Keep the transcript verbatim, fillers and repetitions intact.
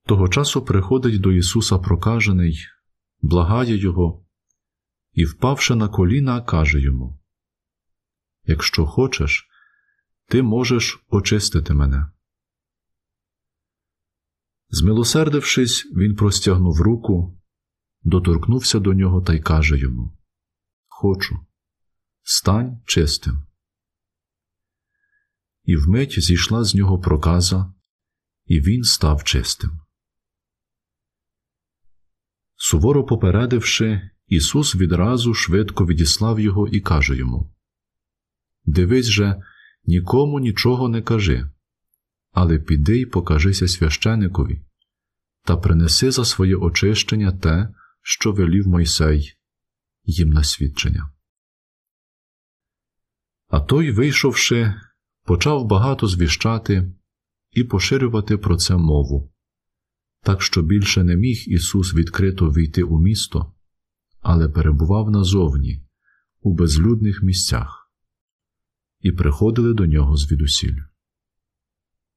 Того часу приходить до Ісуса прокажений, благає Його і, впавши на коліна, каже Йому: «Якщо хочеш, ти можеш очистити мене». Змилосердившись, він простягнув руку, доторкнувся до нього та й каже йому: «Хочу, стань чистим». І вмить зійшла з нього проказа, і він став чистим. Суворо попередивши, Ісус відразу швидко відіслав його і каже йому: «Дивись же, нікому нічого не кажи, але піди й покажися священикові, та принеси за своє очищення те, що велів Мойсей, їм на свідчення». А той, вийшовши, почав багато звіщати і поширювати про це мову, так що більше не міг Ісус відкрито війти у місто, але перебував назовні, у безлюдних місцях, і приходили до нього звідусіль.